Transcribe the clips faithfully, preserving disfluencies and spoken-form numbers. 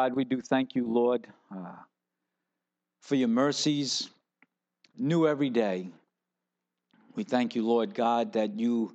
God, we do thank you, Lord, uh, for your mercies, new every day. We thank you, Lord God, that you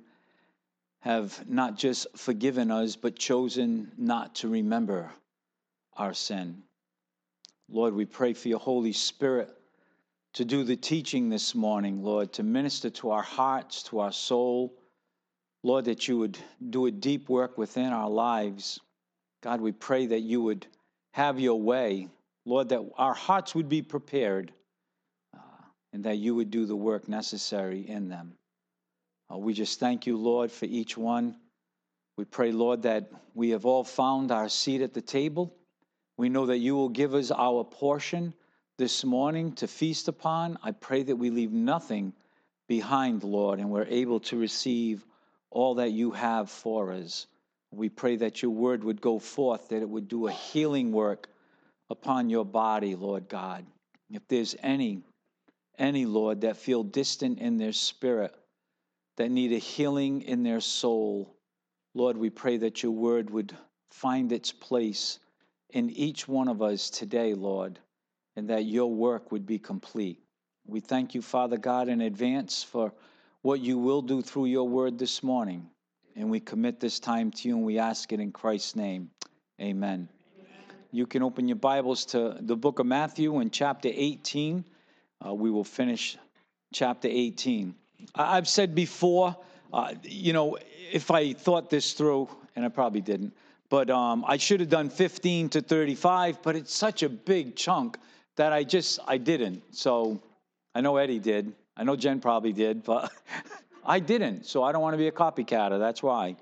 have not just forgiven us, but chosen not to remember our sin. Lord, we pray for your Holy Spirit to do the teaching this morning, Lord, to minister to our hearts, to our soul. Lord, that you would do a deep work within our lives. God, we pray that you would have your way. Lord, that our hearts would be prepared uh, and that you would do the work necessary in them. Uh, we just thank you, Lord, for each one. We pray, Lord, that we have all found our seat at the table. We know that you will give us our portion this morning to feast upon. I pray that we leave nothing behind, Lord, and we're able to receive all that you have for us. We pray that your word would go forth, that it would do a healing work upon your body, Lord God. If there's any, any, Lord, that feel distant in their spirit, that need a healing in their soul, Lord, we pray that your word would find its place in each one of us today, Lord, and that your work would be complete. We thank you, Father God, in advance for what you will do through your word this morning. And we commit this time to you, and we ask it in Christ's name. Amen. You can open your Bibles to the book of Matthew in chapter eighteen. Uh, we will finish chapter eighteen. I've said before, uh, you know, if I thought this through, and I probably didn't, but um, I should have done fifteen to thirty-five, but it's such a big chunk that I just, I didn't. So I know Eddie did. I know Jen probably did, but I didn't. So I don't want to be a copycatter. That's why.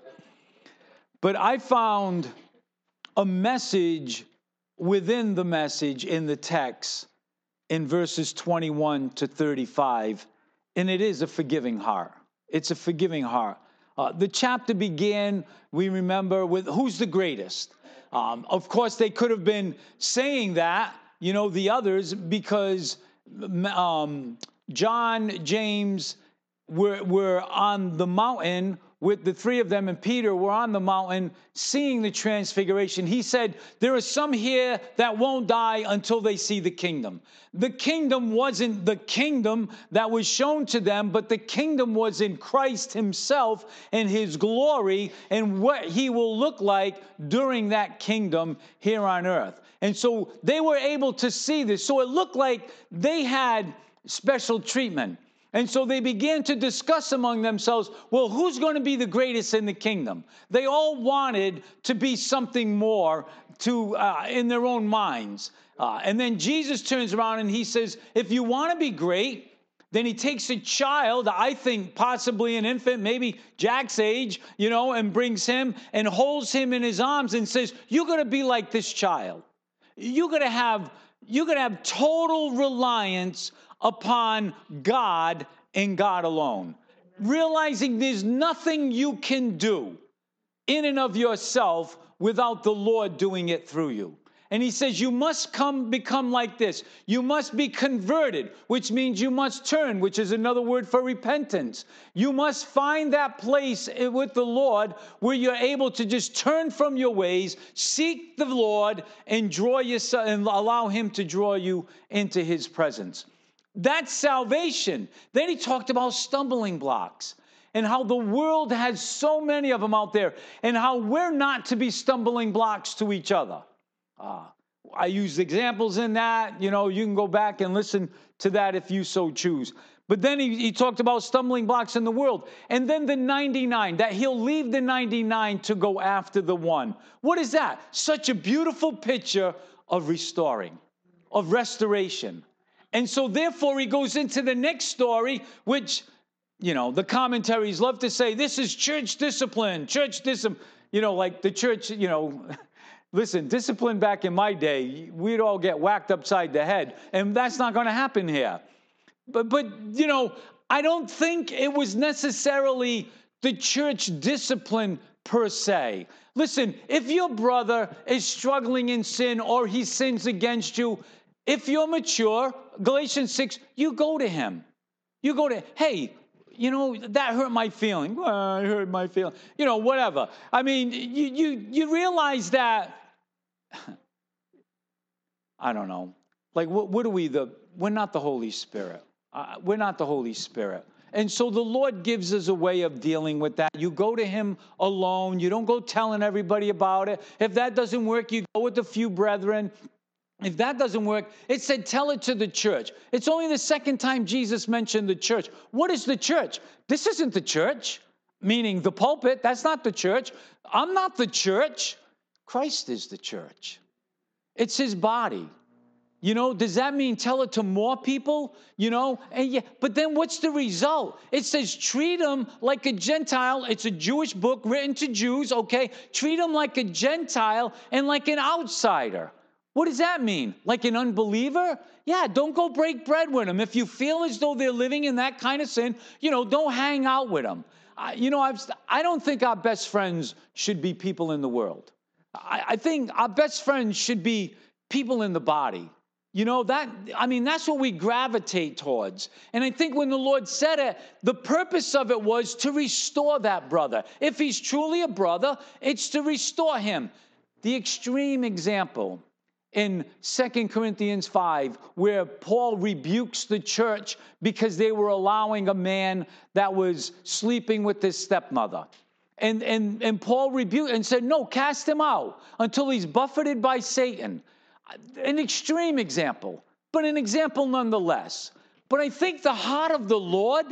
But I found a message within the message in the text in verses twenty-one to thirty-five, and it is a forgiving heart. It's a forgiving heart. Uh, the chapter began, we remember, with who's the greatest? Um, of course, they could have been saying that, you know, the others, because um, John, James were, were on the mountain with the three of them, and Peter were on the mountain seeing the transfiguration. He said, there are some here that won't die until they see the kingdom. The kingdom wasn't the kingdom that was shown to them, but the kingdom was in Christ himself and his glory and what he will look like during that kingdom here on earth. And so they were able to see this. So it looked like they had special treatment. And so they began to discuss among themselves, well, who's going to be the greatest in the kingdom? They all wanted to be something more to uh, in their own minds. Uh, and then Jesus turns around and he says, if you want to be great, then he takes a child, I think possibly an infant, maybe Jack's age, you know, and brings him and holds him in his arms and says, you're going to be like this child. You're going to have, you're going to have total reliance upon God and God alone. Realizing there's nothing you can do in and of yourself without the Lord doing it through you. And he says, you must come become like this. You must be converted, which means you must turn, which is another word for repentance. You must find that place with the Lord where you're able to just turn from your ways, seek the Lord, and draw yourself and allow him to draw you into his presence. That's salvation. Then he talked about stumbling blocks and how the world has so many of them out there and how we're not to be stumbling blocks to each other. Uh, I used examples in that. You know, you can go back and listen to that if you so choose. But then he, he talked about stumbling blocks in the world. And then the ninety-nine, that he'll leave the ninety-nine to go after the one. What is that? Such a beautiful picture of restoring, of restoration. And so therefore he goes into the next story, which, you know, the commentaries love to say, this is church discipline, church discipline, you know, like the church, you know, listen, discipline back in my day, we'd all get whacked upside the head, and that's not going to happen here. But, but, you know, I don't think it was necessarily the church discipline per se. Listen, if your brother is struggling in sin or he sins against you, if you're mature, Galatians six, you go to him. You go to, hey, you know, that hurt my feeling. Well, it hurt my feeling. You know, whatever. I mean, you you you realize that I don't know. Like, what, what are we? The We're not the Holy Spirit. Uh, we're not the Holy Spirit. And so the Lord gives us a way of dealing with that. You go to him alone. You don't go telling everybody about it. If that doesn't work, you go with a few brethren. If that doesn't work, it said, tell it to the church. It's only the second time Jesus mentioned the church. What is the church? This isn't the church, meaning the pulpit. That's not the church. I'm not the church. Christ is the church. It's his body. You know, does that mean tell it to more people? You know, and yeah, but then what's the result? It says treat them like a Gentile. It's a Jewish book written to Jews, okay? Treat them like a Gentile and like an outsider. What does that mean? Like an unbeliever? Yeah, don't go break bread with them. If you feel as though they're living in that kind of sin, you know, don't hang out with them. I, you know, I've, I don't think our best friends should be people in the world. I, I think our best friends should be people in the body. You know, that, I mean, that's what we gravitate towards. And I think when the Lord said it, the purpose of it was to restore that brother. If he's truly a brother, it's to restore him. The extreme example in Second Corinthians five, where Paul rebukes the church because they were allowing a man that was sleeping with his stepmother. And, and, and Paul rebuked and said, no, cast him out until he's buffeted by Satan. An extreme example, but an example nonetheless. But I think the heart of the Lord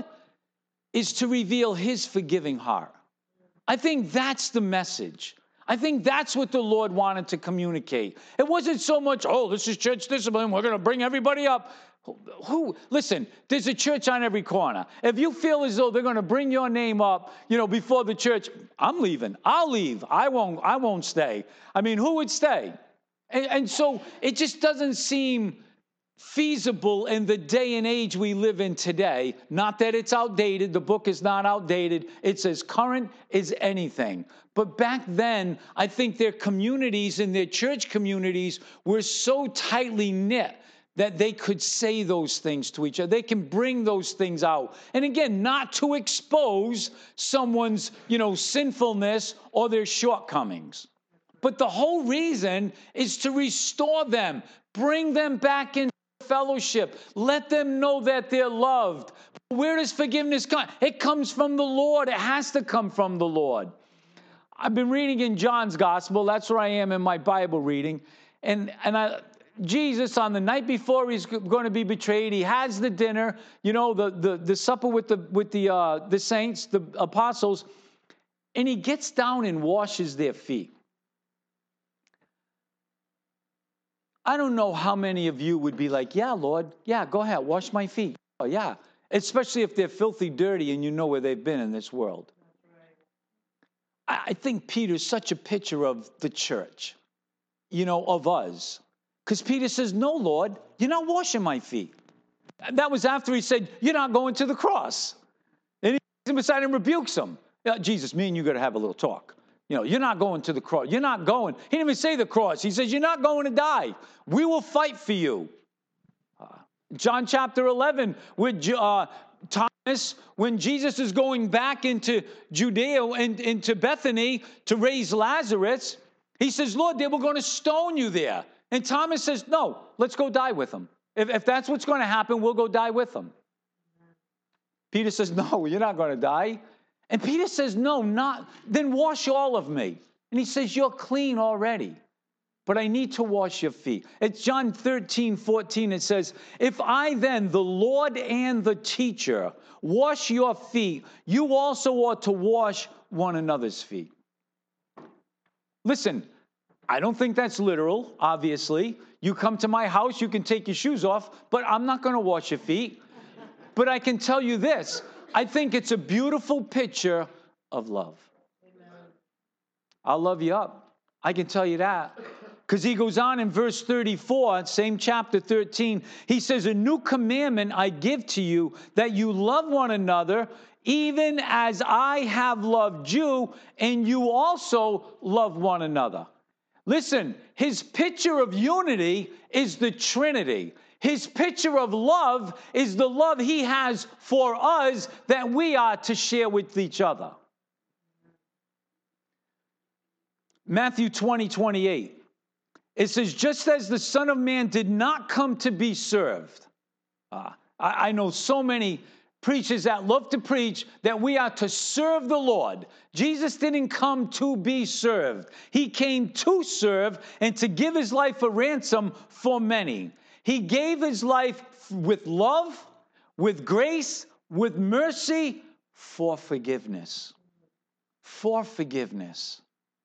is to reveal his forgiving heart. I think that's the message. I think that's what the Lord wanted to communicate. It wasn't so much, oh, this is church discipline, we're going to bring everybody up. Who? Listen, there's a church on every corner. If you feel as though they're going to bring your name up, you know, before the church, I'm leaving. I'll leave. I won't, I won't stay. I mean, who would stay? And, and so it just doesn't seem feasible in the day and age we live in today. Not that it's outdated. The book is not outdated. It's as current as anything. But back then, I think their communities and their church communities were so tightly knit that they could say those things to each other. They can bring those things out. And again, not to expose someone's, you know, sinfulness or their shortcomings. But the whole reason is to restore them, bring them back into fellowship, let them know that they're loved. Where does forgiveness come? It comes from the Lord. It has to come from the Lord. I've been reading in John's gospel. That's where I am in my Bible reading. And, and I, Jesus, on the night before he's going to be betrayed, he has the dinner, you know, the, the, the supper with the, with the, uh, the saints, the apostles, and he gets down and washes their feet. I don't know how many of you would be like, yeah, Lord, yeah, go ahead, wash my feet. Oh, yeah, especially if they're filthy dirty and you know where they've been in this world. Right. I think Peter's such a picture of the church, you know, of us. Because Peter says, no, Lord, you're not washing my feet. That was after he said, you're not going to the cross. And he comes beside and rebukes him. Yeah, Jesus, me and you got to have a little talk. You know, you're not going to the cross. You're not going. He didn't even say the cross. He says, you're not going to die. We will fight for you. Uh, John chapter eleven, with uh, Thomas, when Jesus is going back into Judea and into Bethany to raise Lazarus, he says, Lord, they were going to stone you there. And Thomas says, no, let's go die with them. If, if that's what's going to happen, we'll go die with them. Peter says, no, you're not going to die. And Peter says, no, not, then wash all of me. And he says, you're clean already, but I need to wash your feet. It's John thirteen, fourteen. It says, if I then, the Lord and the teacher, wash your feet, you also ought to wash one another's feet. Listen, I don't think that's literal, obviously. You come to my house, you can take your shoes off, but I'm not going to wash your feet. But I can tell you this. I think it's a beautiful picture of love. Amen. I'll love you up. I can tell you that. Because he goes on in verse thirty-four, same chapter thirteen. He says, a new commandment I give to you, that you love one another, even as I have loved you, and you also love one another. Listen, his picture of unity is the Trinity. His picture of love is the love he has for us that we are to share with each other. Matthew twenty, twenty-eight. It says, just as the Son of Man did not come to be served. Uh, I, I know so many preachers that love to preach that we are to serve the Lord. Jesus didn't come to be served. He came to serve and to give his life a ransom for many. He gave his life with love, with grace, with mercy, for forgiveness. For forgiveness.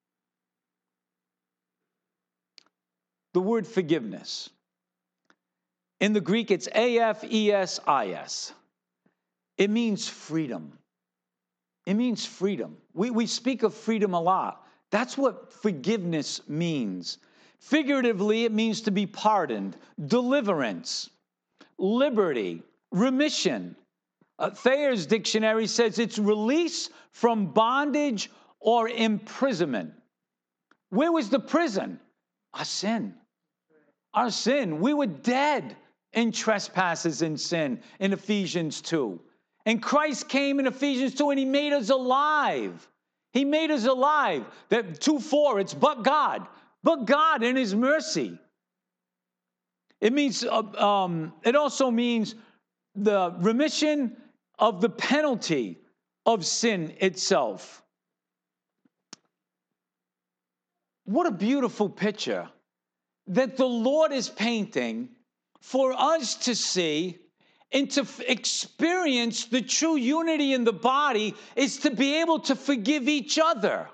The word forgiveness. In the Greek, it's A F E S I S. It means freedom. It means freedom. We, we speak of freedom a lot. That's what forgiveness means. Figuratively, it means to be pardoned, deliverance, liberty, remission. Uh, Thayer's dictionary says it's release from bondage or imprisonment. Where was the prison? Our sin. Our sin. We were dead in trespasses and sin in Ephesians two. And Christ came in Ephesians two and he made us alive. He made us alive. That two four, it's but God. But God in his mercy. It means, uh, um, it also means the remission of the penalty of sin itself. What a beautiful picture that the Lord is painting for us to see and to f- experience the true unity in the body is to be able to forgive each other.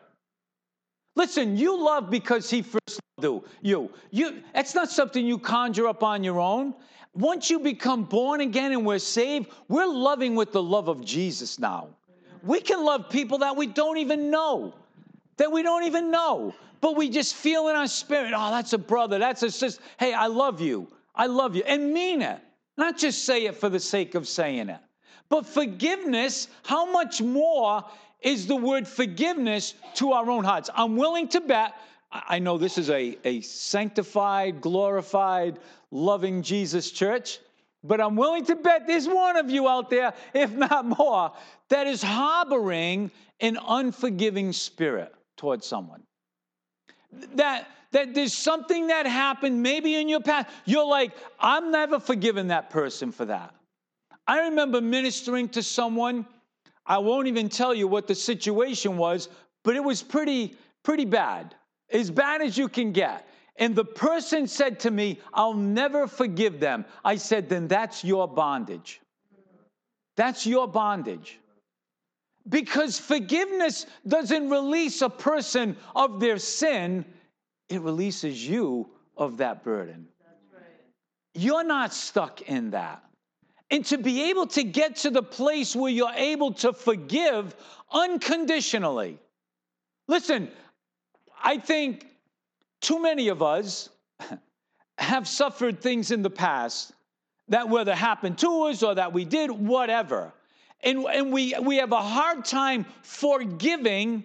Listen, you love because he first loved you. You, that's not something you conjure up on your own. Once you become born again and we're saved, we're loving with the love of Jesus now. We can love people that we don't even know, that we don't even know, but we just feel in our spirit, oh, that's a brother, that's a sister. Hey, I love you. I love you. And mean it. Not just say it for the sake of saying it. But forgiveness, how much more is the word forgiveness to our own hearts? I'm willing to bet, I know this is a, a sanctified, glorified, loving Jesus church, but I'm willing to bet there's one of you out there, if not more, that is harboring an unforgiving spirit towards someone. That, that there's something that happened maybe in your past. You're like, I'm never forgiving that person for that. I remember ministering to someone. I won't even tell you what the situation was, but it was pretty, pretty bad. As bad as you can get. And the person said to me, I'll never forgive them. I said, then that's your bondage. That's your bondage. Because forgiveness doesn't release a person of their sin. It releases you of that burden. That's right. You're not stuck in that. And to be able to get to the place where you're able to forgive unconditionally. Listen, I think too many of us have suffered things in the past that whether happened to us or that we did, whatever. And, and we, we have a hard time forgiving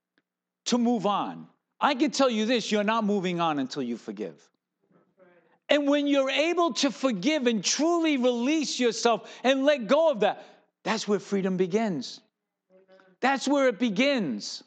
to move on. I can tell you this, you're not moving on until you forgive. And when you're able to forgive and truly release yourself and let go of that, that's where freedom begins. That's where it begins.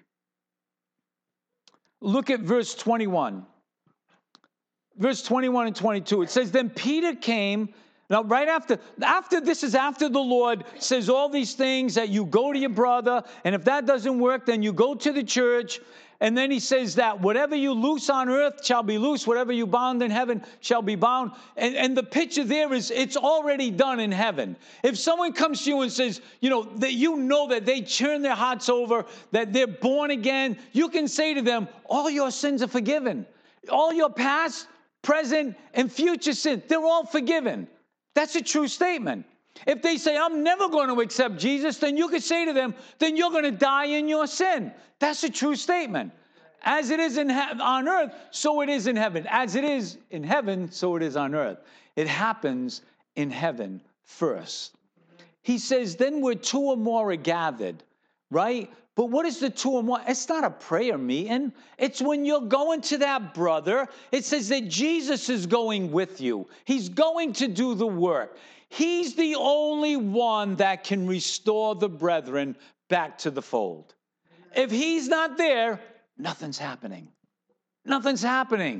Look at verse twenty-one. Verse twenty-one and twenty-two. It says, then Peter came. Now, right after, after this is after the Lord says all these things that you go to your brother, and if that doesn't work, then you go to the church. And then he says that whatever you loose on earth shall be loose, whatever you bound in heaven shall be bound. And, and the picture there is it's already done in heaven. If someone comes to you and says, you know, that you know that they turn their hearts over, that they're born again, you can say to them, all your sins are forgiven. All your past, present, and future sins, they're all forgiven. That's a true statement. If they say, I'm never going to accept Jesus, then you could say to them, then you're going to die in your sin. That's a true statement. As it is in he- on earth, so it is in heaven. As it is in heaven, so it is on earth. It happens in heaven first. He says, then where two or more are gathered, right? But what is the two or more? It's not a prayer meeting. It's when you're going to that brother. It says that Jesus is going with you. He's going to do the work. He's the only one that can restore the brethren back to the fold. If he's not there, nothing's happening. Nothing's happening.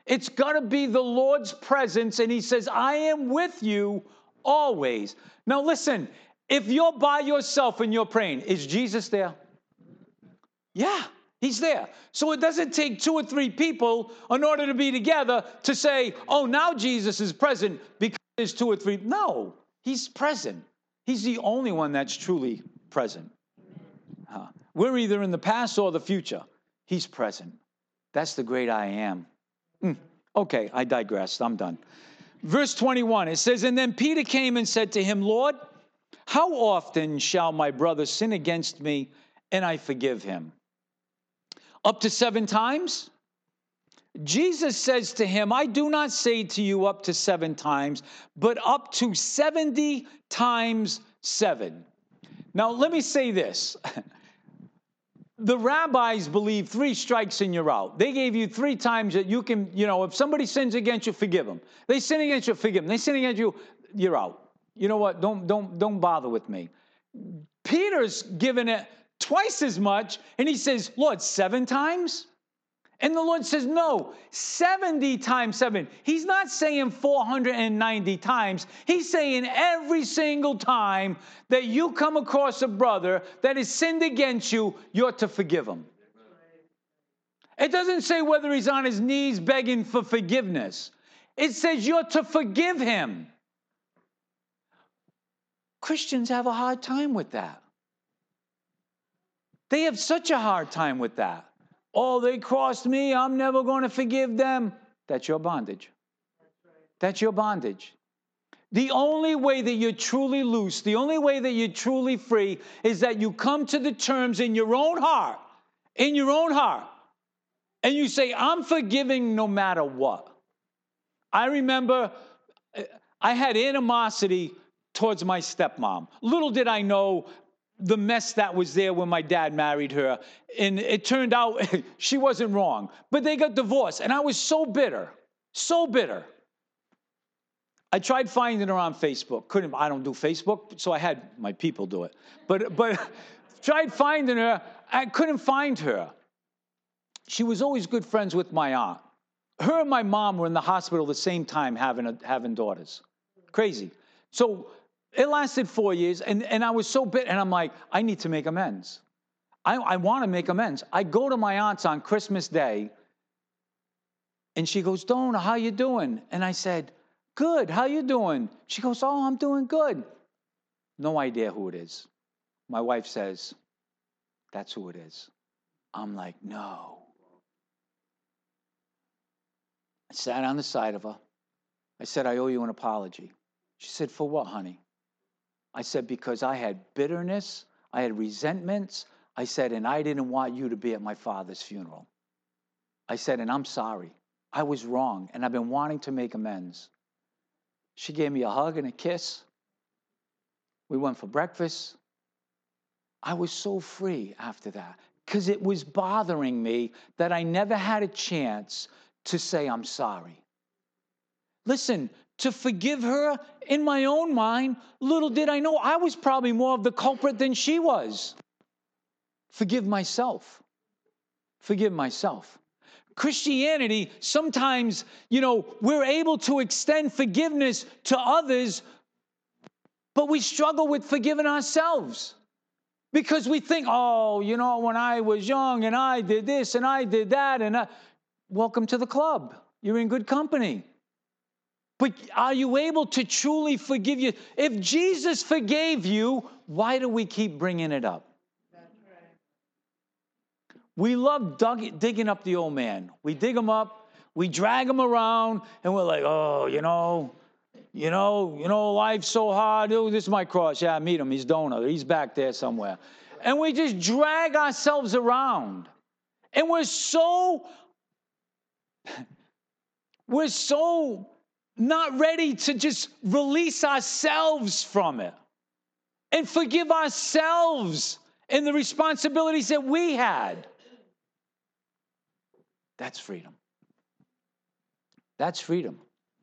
It's got to be the Lord's presence. And he says, I am with you always. Now listen, if you're by yourself and you're praying, is Jesus there? Yeah, he's there. So it doesn't take two or three people in order to be together to say, oh, now Jesus is present because there's two or three. No, he's present. He's the only one that's truly present. Huh. We're either in the past or the future. He's present. That's the great I am. Mm. Okay, I digressed. I'm done. Verse twenty-one, it says, and then Peter came and said to him, Lord, how often shall my brother sin against me and I forgive him? Up to seven times? Jesus says to him, I do not say to you up to seven times, but up to seventy times seven. Now, let me say this. The rabbis believe three strikes and you're out. They gave you three times that you can, you know, if somebody sins against you, forgive them. They sin against you, forgive them. They sin against you, you're out. You know what? Don't, don't, don't bother with me. Peter's given it twice as much, and he says, Lord, seven times? And the Lord says, no, seventy times seven. He's not saying four hundred ninety times. He's saying every single time that you come across a brother that has sinned against you, you're to forgive him. It doesn't say whether he's on his knees begging for forgiveness. It says you're to forgive him. Christians have a hard time with that. They have such a hard time with that. Oh, they crossed me. I'm never going to forgive them. That's your bondage. That's your bondage. The only way that you're truly loose, the only way that you're truly free is that you come to the terms in your own heart, in your own heart, and you say, I'm forgiving no matter what. I remember I had animosity towards my stepmom. Little did I know the mess that was there when my dad married her. And it turned out she wasn't wrong. But they got divorced. And I was so bitter. So bitter. I tried finding her on Facebook. Couldn't, I don't do Facebook, so I had my people do it. But, but tried finding her. I couldn't find her. She was always good friends with my aunt. Her and my mom were in the hospital at the same time having, a, having daughters. Crazy. So it lasted four years, and, and I was so bitter, and I'm like, I need to make amends. I, I want to make amends. I go to my aunt's on Christmas Day, and she goes, Donna, how you doing? And I said, good, how you doing? She goes, oh, I'm doing good. No idea who it is. My wife says, that's who it is. I'm like, no. I sat on the side of her. I said, I owe you an apology. She said, for what, honey? I said, because I had bitterness, I had resentments. I said, and I didn't want you to be at my father's funeral. I said, and I'm sorry. I was wrong, and I've been wanting to make amends. She gave me a hug and a kiss. We went for breakfast. I was so free after that because it was bothering me that I never had a chance to say I'm sorry. Listen, to forgive her in my own mind, little did I know I was probably more of the culprit than she was. Forgive myself. Forgive myself. Christianity, sometimes, you know, we're able to extend forgiveness to others, but we struggle with forgiving ourselves. Because we think, oh, you know, when I was young and I did this and I did that, and I... welcome to the club. You're in good company. But are you able to truly forgive you? If Jesus forgave you, why do we keep bringing it up? That's right. We love dug, digging up the old man. We dig him up, we drag him around, and we're like, oh, you know, you know, you know, life's so hard. Oh, this is my cross. Yeah, meet him. He's Donut. He's back there somewhere. And we just drag ourselves around. And we're so, we're so not ready to just release ourselves from it and forgive ourselves and the responsibilities that we had. That's freedom. That's freedom.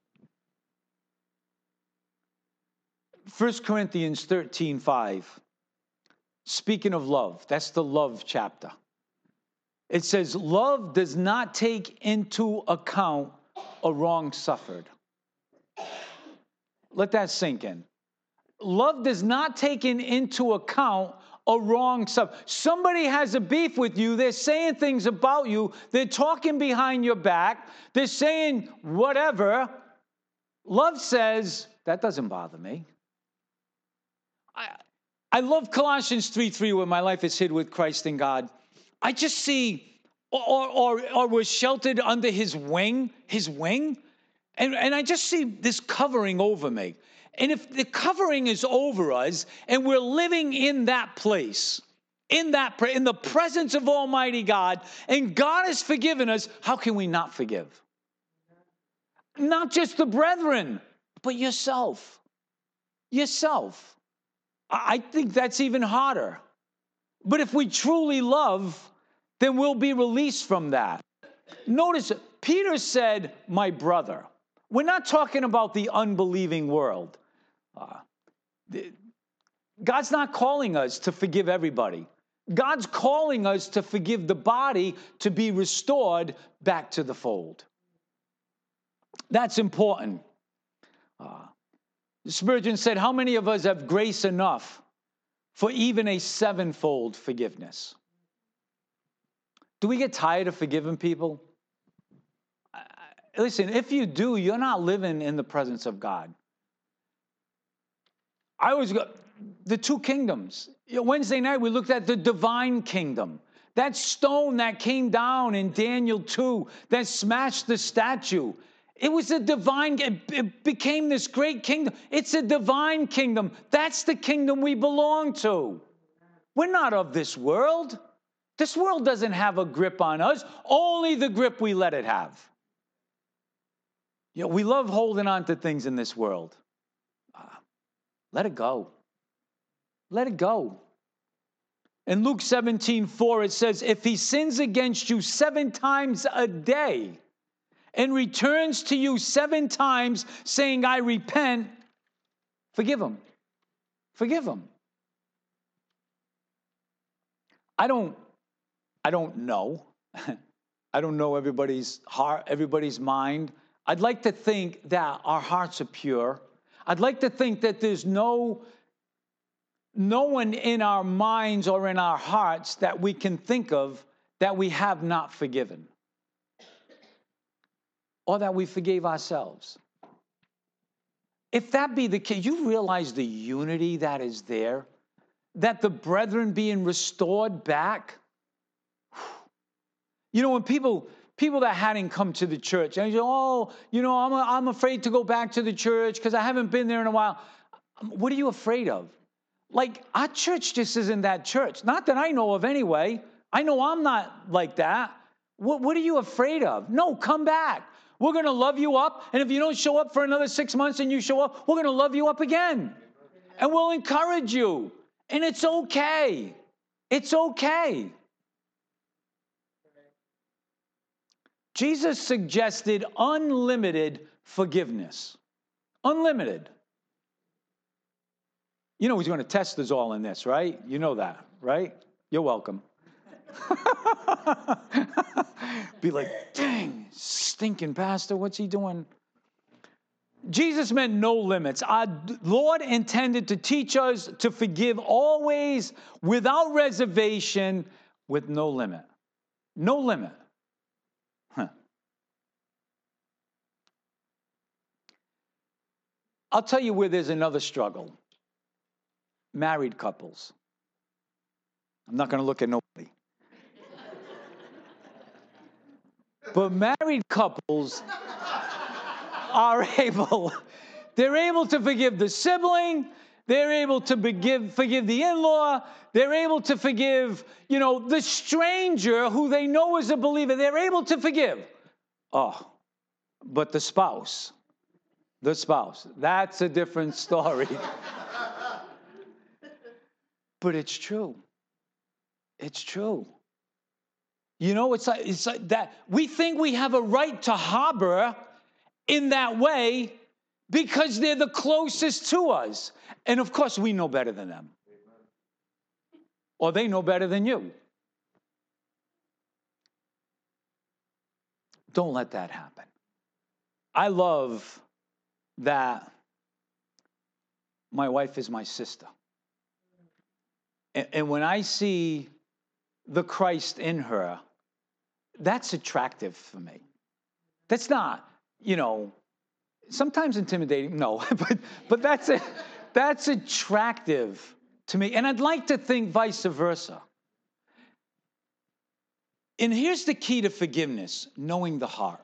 First Corinthians thirteen five. Speaking of love, that's the love chapter. It says, love does not take into account a wrong suffered. Let that sink in. Love does not take in, into account a wrong suffered. Somebody has a beef with you. They're saying things about you. They're talking behind your back. They're saying whatever. Love says, that doesn't bother me. I, I love Colossians three three, where my life is hid with Christ in God. I just see, or, or, or was sheltered under his wing, his wing. And, and I just see this covering over me. And if the covering is over us and we're living in that place, in that in the presence of Almighty God, and God has forgiven us, how can we not forgive? Not just the brethren, but yourself. Yourself. I think that's even harder. But if we truly love, then we'll be released from that. Notice, Peter said, my brother. We're not talking about the unbelieving world. Uh, the, God's not calling us to forgive everybody. God's calling us to forgive the body to be restored back to the fold. That's important. Uh, Spurgeon said, how many of us have grace enough for even a sevenfold forgiveness? Do we get tired of forgiving people? Uh, listen, if you do, you're not living in the presence of God. I always go, the two kingdoms. Wednesday night, we looked at the divine kingdom. That stone that came down in Daniel two that smashed the statue. It was a divine, it became this great kingdom. It's a divine kingdom. That's the kingdom we belong to. We're not of this world. This world doesn't have a grip on us. Only the grip we let it have. You know, we love holding on to things in this world. Uh, let it go. Let it go. In Luke seventeen four, it says, if he sins against you seven times a day and returns to you seven times saying, I repent, forgive him. Forgive him. I don't, I don't know. I don't know everybody's heart, everybody's mind. I'd like to think that our hearts are pure. I'd like to think that there's no No one in our minds or in our hearts that we can think of that we have not forgiven or that we forgave ourselves. If that be the case, you realize the unity that is there, that the brethren being restored back. You know, when people people that hadn't come to the church, and you go, oh, you know, I'm, I'm afraid to go back to the church because I haven't been there in a while. What are you afraid of? Like, our church just isn't that church. Not that I know of anyway. I know I'm not like that. What, what are you afraid of? No, come back. We're going to love you up. And if you don't show up for another six months and you show up, we're going to love you up again. And we'll encourage you. And it's okay. It's okay. Jesus suggested unlimited forgiveness. Unlimited. You know he's going to test us all in this, right? You know that, right? You're welcome. Be like, dang, stinking pastor, what's he doing? Jesus meant no limits. Our Lord intended to teach us to forgive always, without reservation, with no limit. No limit. Huh. I'll tell you where there's another struggle. Married couples. I'm not going to look at nobody. But married couples are able, they're able to forgive the sibling, they're able to forgive, forgive the in-law, they're able to forgive, you know, the stranger who they know is a believer, they're able to forgive. Oh, but the spouse, the spouse, that's a different story. But it's true. It's true. You know, it's like, it's like that. We think we have a right to harbor in that way because they're the closest to us. And of course, we know better than them. Or they know better than you. Don't let that happen. I love that my wife is my sister. And, and when I see the Christ in her, that's attractive for me. That's not, you know, sometimes intimidating, no, but but that's a, that's attractive to me. And I'd like to think vice versa. And here's the key to forgiveness, knowing the heart.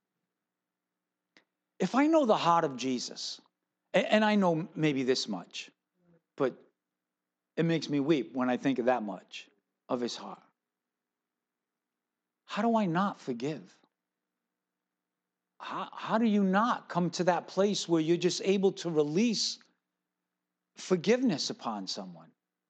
If I know the heart of Jesus, and, and I know maybe this much, but it makes me weep when I think of that much of his heart. How do I not forgive? How, how do you not come to that place where you're just able to release forgiveness upon someone?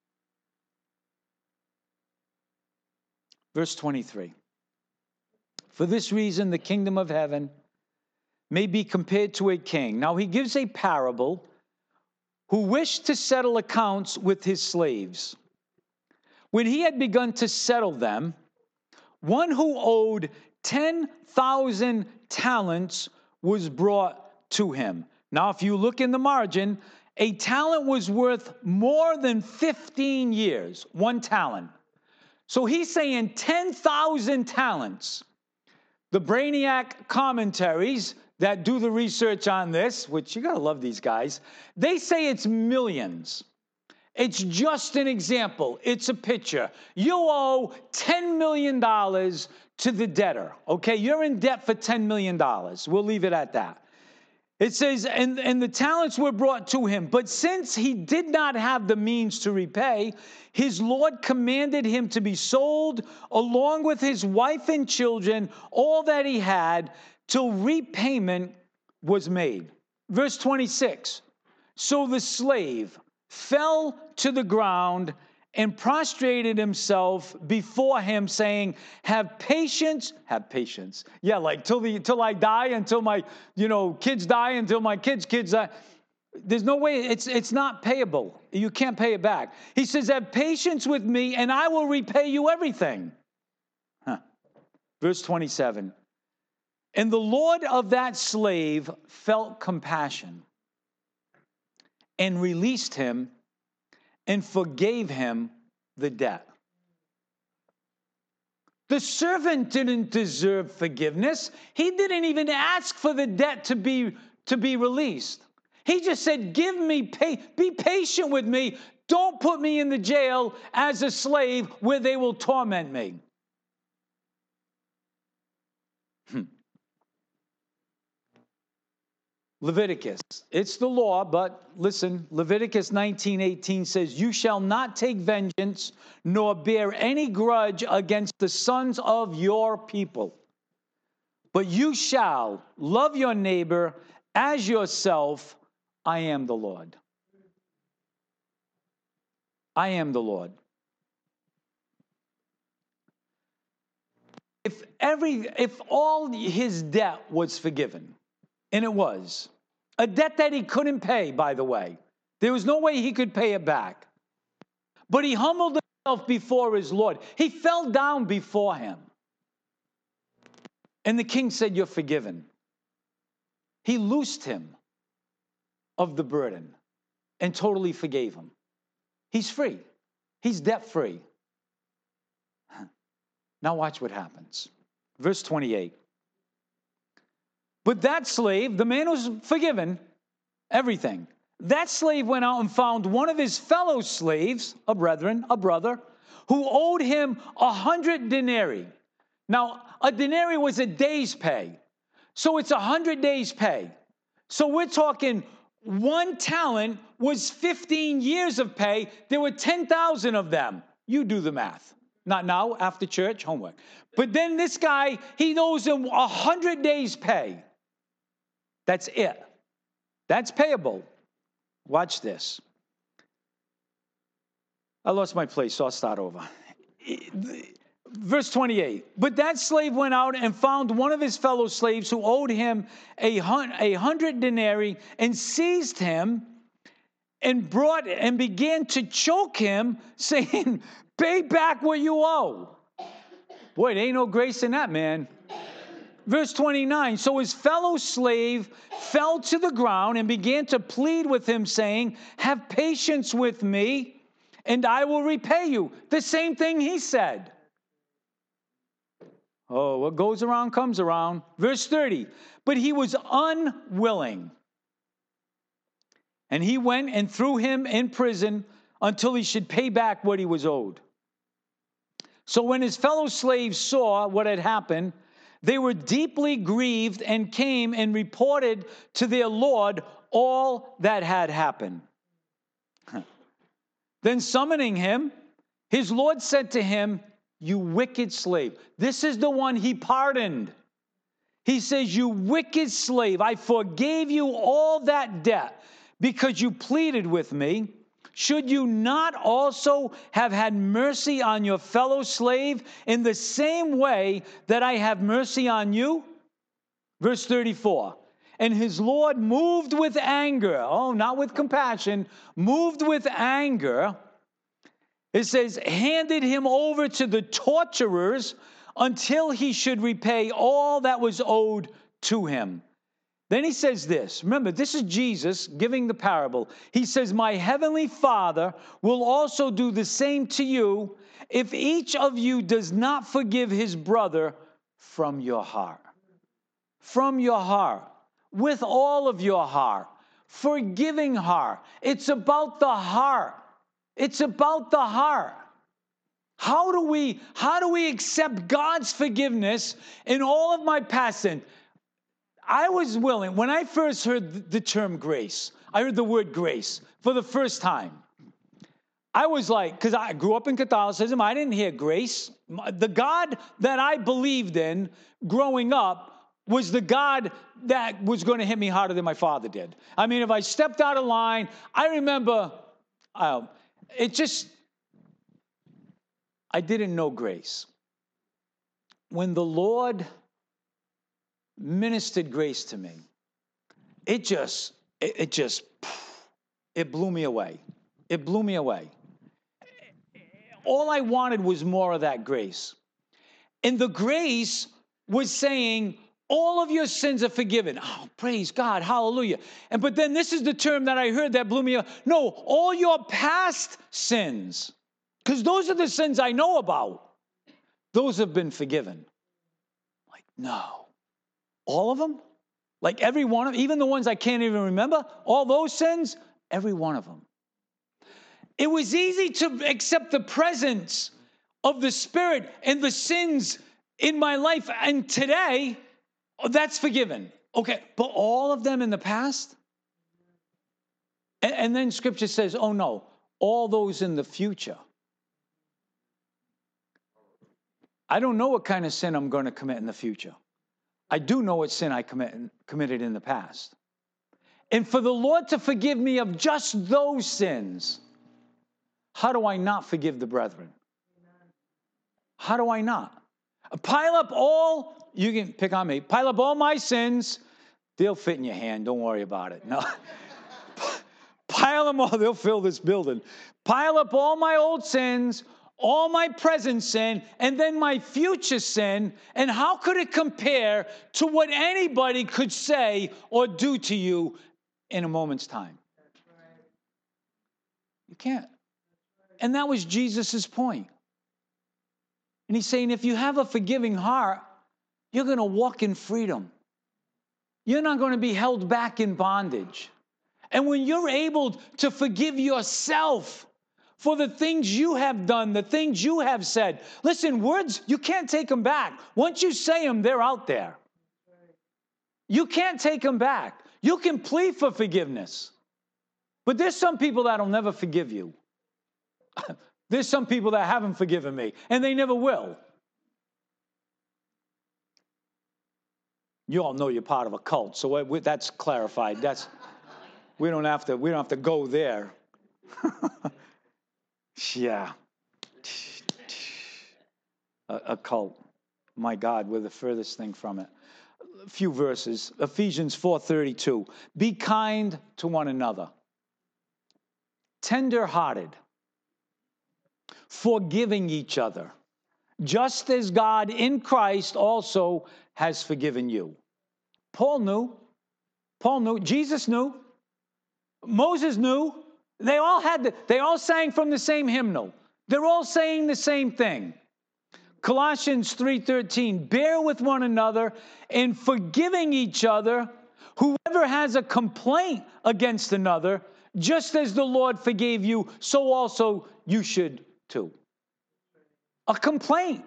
Verse twenty-three. For this reason, the kingdom of heaven may be compared to a king. Now he gives a parable who wished to settle accounts with his slaves. When he had begun to settle them, one who owed ten thousand talents was brought to him. Now, if you look in the margin, a talent was worth more than fifteen years, one talent. So he's saying ten thousand talents. The Brainiac commentaries that do the research on this, which you got to love these guys, they say it's millions. It's just an example. It's a picture. You owe ten million dollars to the debtor, okay? You're in debt for ten million dollars. We'll leave it at that. It says, and, and the talents were brought to him. But since he did not have the means to repay, his Lord commanded him to be sold along with his wife and children, all that he had, till repayment was made. Verse twenty-six. So the slave fell to the ground and prostrated himself before him, saying, have patience, have patience. Yeah, like till the till I die, until my, you know, kids die, until my kids' kids die. There's no way, it's it's not payable. You can't pay it back. He says, have patience with me, and I will repay you everything. Huh. Verse twenty-seven. And the Lord of that slave felt compassion and released him and forgave him the debt. The servant didn't deserve forgiveness. He didn't even ask for the debt to be, to be released. He just said, give me, pay, be patient with me. Don't put me in the jail as a slave where they will torment me. Hmm. Leviticus, it's the law, but listen, Leviticus nineteen eighteen says, you shall not take vengeance nor bear any grudge against the sons of your people, but you shall love your neighbor as yourself. I am the Lord. I am the Lord. If every, if all his debt was forgiven, and it was, a debt that he couldn't pay, by the way. There was no way he could pay it back. But he humbled himself before his Lord. He fell down before him. And the king said, you're forgiven. He loosed him of the burden and totally forgave him. He's free. He's debt-free. Now watch what happens. Verse twenty-eight. But that slave, the man who's forgiven everything, that slave went out and found one of his fellow slaves, a brethren, a brother, who owed him a hundred denarii. Now, a denarii was a day's pay. So it's a hundred days' pay. So we're talking one talent was fifteen years of pay. There were ten thousand of them. You do the math. Not now, after church, homework. But then this guy, he owes him a hundred days' pay. That's it. That's payable. Watch this. I lost my place, so I'll start over. Verse twenty-eight. But that slave went out and found one of his fellow slaves who owed him a hundred denarii, and seized him and brought and began to choke him, saying, pay back what you owe. Boy, there ain't no grace in that, man. Verse twenty-nine, so his fellow slave fell to the ground and began to plead with him, saying, have patience with me, and I will repay you. The same thing he said. Oh, what goes around comes around. Verse thirty, but he was unwilling. And he went and threw him in prison until he should pay back what he was owed. So when his fellow slaves saw what had happened, they were deeply grieved and came and reported to their Lord all that had happened. Then summoning him, his Lord said to him, you wicked slave. This is the one he pardoned. He says, you wicked slave, I forgave you all that debt because you pleaded with me. Should you not also have had mercy on your fellow slave in the same way that I have mercy on you? Verse thirty-four, and his Lord moved with anger, oh, not with compassion, moved with anger, it says, handed him over to the torturers until he should repay all that was owed to him. Then he says this. Remember, this is Jesus giving the parable. He says, my heavenly Father will also do the same to you if each of you does not forgive his brother from your heart. From your heart. With all of your heart. Forgiving heart. It's about the heart. It's about the heart. How do we, how do we accept God's forgiveness in all of my past sin? I was willing, when I first heard the term grace, I heard the word grace for the first time. I was like, because I grew up in Catholicism, I didn't hear grace. The God that I believed in growing up was the God that was going to hit me harder than my father did. I mean, if I stepped out of line, I remember, uh, it just, I didn't know grace. When the Lord ministered grace to me, it just, it, it just, it blew me away. It blew me away. All I wanted was more of that grace. And the grace was saying, all of your sins are forgiven. Oh, praise God, hallelujah. And but then this is the term that I heard that blew me away. No, all your past sins, because those are the sins I know about, those have been forgiven. Like, no. All of them? Like every one of them? Even the ones I can't even remember? All those sins? Every one of them. It was easy to accept the presence of the Spirit and the sins in my life. And today, oh, that's forgiven. Okay, but all of them in the past? And, and then Scripture says, oh no, all those in the future. I don't know what kind of sin I'm going to commit in the future. I do know what sin I commit, committed in the past. And for the Lord to forgive me of just those sins, how do I not forgive the brethren? How do I not? Pile up all, you can pick on me, pile up all my sins, they'll fit in your hand, don't worry about it. No. Pile them all, they'll fill this building. Pile up all my old sins, all my present sin, and then my future sin, and how could it compare to what anybody could say or do to you in a moment's time? You can't. And that was Jesus' point. And he's saying, if you have a forgiving heart, you're going to walk in freedom. You're not going to be held back in bondage. And when you're able to forgive yourself for the things you have done, the things you have said. Listen, words, you can't take them back. Once you say them, they're out there. You can't take them back. You can plead for forgiveness. But there's some people that'll never forgive you. There's some people that haven't forgiven me, and they never will. You all know you're part of a cult, so that's clarified. That's we don't have to we don't have to go there. Yeah. A, a cult. My God, we're the furthest thing from it. A few verses. Ephesians four thirty-two. Be kind to one another. Tender-hearted. Forgiving each other. just as God in Christ also has forgiven you. Paul knew. Paul knew. Jesus knew. Moses knew. They all had the, they all sang from the same hymnal. They're all saying the same thing. Colossians three thirteen, bear with one another in forgiving each other. Whoever has a complaint against another, just as the Lord forgave you, so also you should too. A complaint.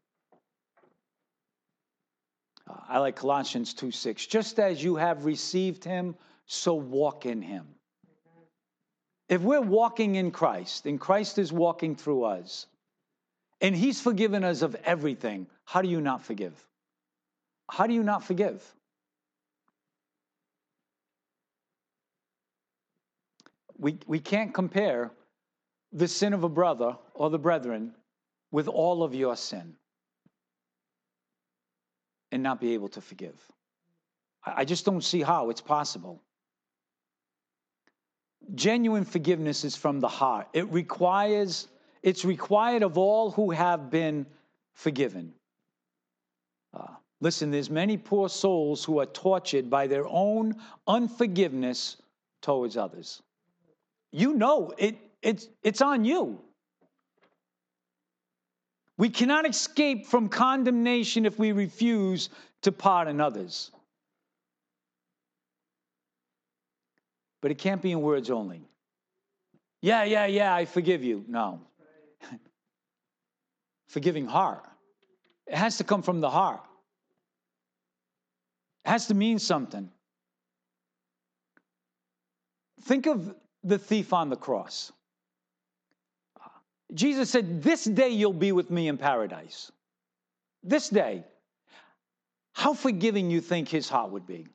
I like Colossians two six. Just as you have received him, so walk in him. If we're walking in Christ, and Christ is walking through us, and he's forgiven us of everything, how do you not forgive? How do you not forgive? We, we can't compare the sin of a brother or the brethren with all of your sin and not be able to forgive. I just don't see how it's possible. Genuine forgiveness is from the heart. It requires, it's required of all who have been forgiven. Uh, listen, there's many poor souls who are tortured by their own unforgiveness towards others. You know, it, it's, it's on you. We cannot escape from condemnation if we refuse to pardon others. But it can't be in words only. Yeah, yeah, yeah, I forgive you. No. Forgiving heart. It has to come from the heart. It has to mean something. Think of the thief on the cross. Jesus said, this day you'll be with me in paradise. This day. How forgiving you think his heart would be?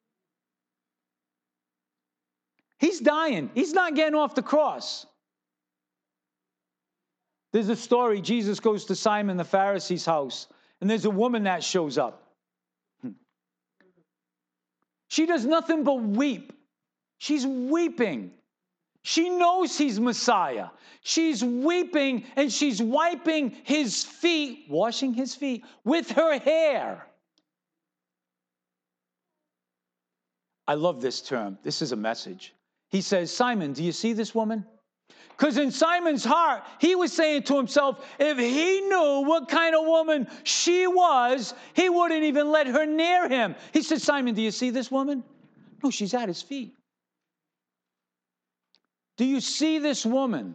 He's dying. He's not getting off the cross. There's a story. Jesus goes to Simon the Pharisee's house, and there's a woman that shows up. She does nothing but weep. She's weeping. She knows he's Messiah. She's weeping, and she's wiping his feet, washing his feet with her hair. I love this term. This is a message. He says, Simon, do you see this woman? Because in Simon's heart, he was saying to himself, if he knew what kind of woman she was, he wouldn't even let her near him. He said, Simon, do you see this woman? No, she's at his feet. Do you see this woman?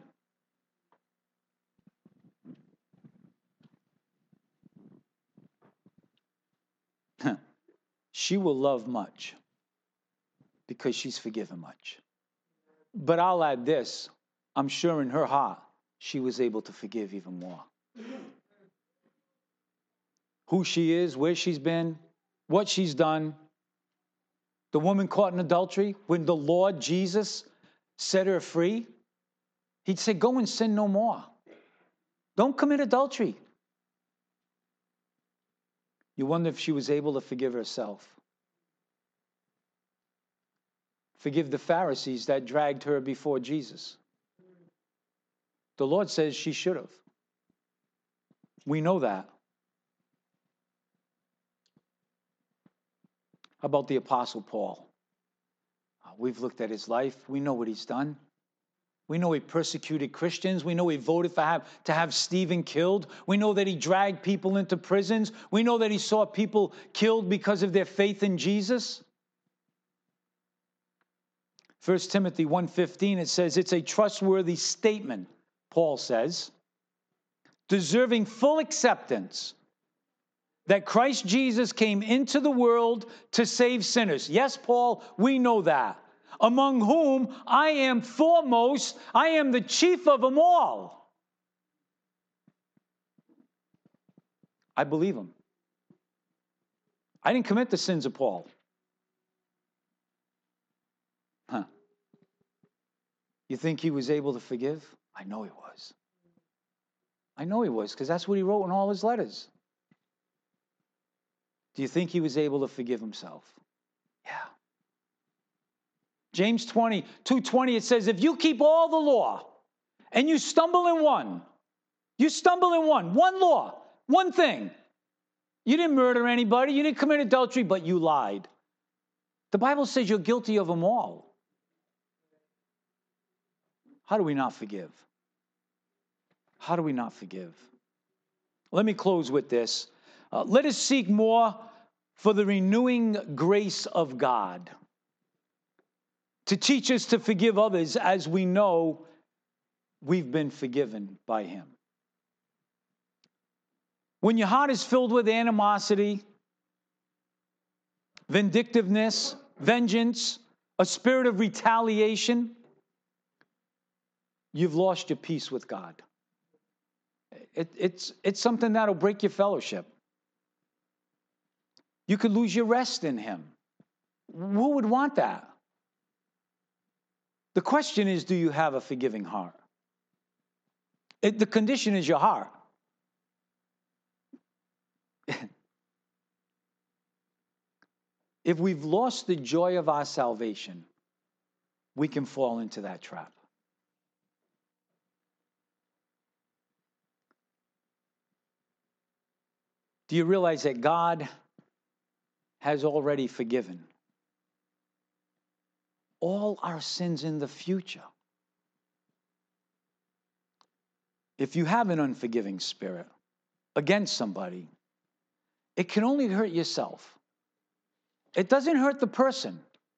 She will love much because she's forgiven much. But I'll add this. I'm sure in her heart, she was able to forgive even more. Who she is, where she's been, what she's done. The woman caught in adultery, when the Lord Jesus set her free, he'd say, go and sin no more. Don't commit adultery. You wonder if she was able to forgive herself. Forgive the Pharisees that dragged her before Jesus. The Lord says she should have. We know that. How about the Apostle Paul? We've looked at his life. We know what he's done. We know he persecuted Christians. We know he voted for have, to have Stephen killed. We know that he dragged people into prisons. We know that he saw people killed because of their faith in Jesus. First Timothy one fifteen, it says, it's a trustworthy statement, Paul says, deserving full acceptance, that Christ Jesus came into the world to save sinners. Yes, Paul, we know that. Among whom I am foremost, I am the chief of them all. I believe him. I didn't commit the sins of Paul. Huh. You think he was able to forgive? I know he was. I know he was, because that's what he wrote in all his letters. Do you think he was able to forgive himself? Yeah. James twenty, two twenty, it says, if you keep all the law and you stumble in one, You stumble in one, one law, one thing. You didn't murder anybody. You didn't commit adultery, but you lied. The Bible says you're guilty of them all. How do we not forgive? How do we not forgive? Let me close with this. Uh, let us seek more for the renewing grace of God to teach us to forgive others as we know we've been forgiven by him. When your heart is filled with animosity, vindictiveness, vengeance, a spirit of retaliation, you've lost your peace with God. It, it's, it's something that'll break your fellowship. You could lose your rest in him. Who would want that? The question is, do you have a forgiving heart? It, the condition is your heart. If we've lost the joy of our salvation, we can fall into that trap. Do you realize that God has already forgiven all our sins in the future? If you have an unforgiving spirit against somebody, it can only hurt yourself. It doesn't hurt the person.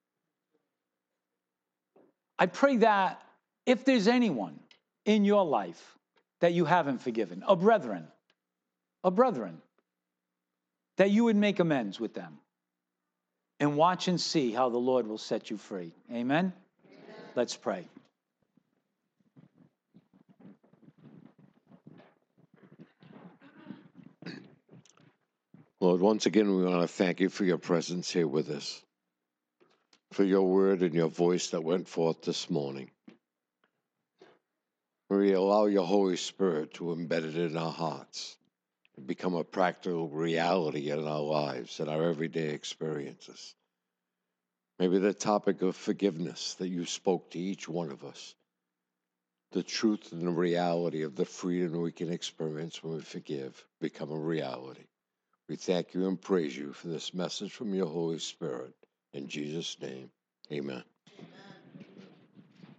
I pray that if there's anyone in your life that you haven't forgiven, a brethren, a brethren, that you would make amends with them and watch and see how the Lord will set you free. Amen? Amen. Let's pray. Lord, once again, we want to thank you for your presence here with us, for your word and your voice that went forth this morning. We allow your Holy Spirit to embed it in our hearts and become a practical reality in our lives and our everyday experiences. Maybe the topic of forgiveness that you spoke to each one of us, the truth and the reality of the freedom we can experience when we forgive, become a reality. We thank you and praise you for this message from your Holy Spirit. In Jesus' name, amen.